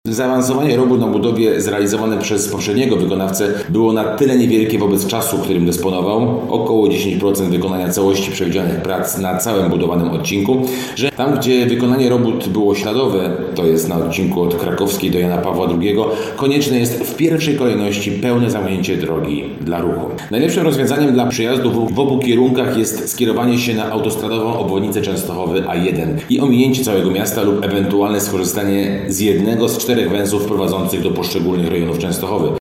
Zaawansowanie robót na budowie zrealizowane przez poprzedniego wykonawcę było na tyle niewielkie wobec czasu, którym dysponował, około 10% wykonania całości przewidzianych prac na całym budowanym odcinku, że tam, gdzie wykonanie robót było śladowe, to jest na odcinku od Krakowskiej do Jana Pawła II, konieczne jest w pierwszej kolejności pełne zamknięcie drogi dla ruchu. Najlepszym rozwiązaniem dla przejazdów w obu kierunkach jest skierowanie się na autostradową obwodnicę Częstochowy A1 i ominięcie całego miasta lub ewentualne skorzystanie z jednego z 4 węzłów prowadzących do poszczególnych rejonów Częstochowy.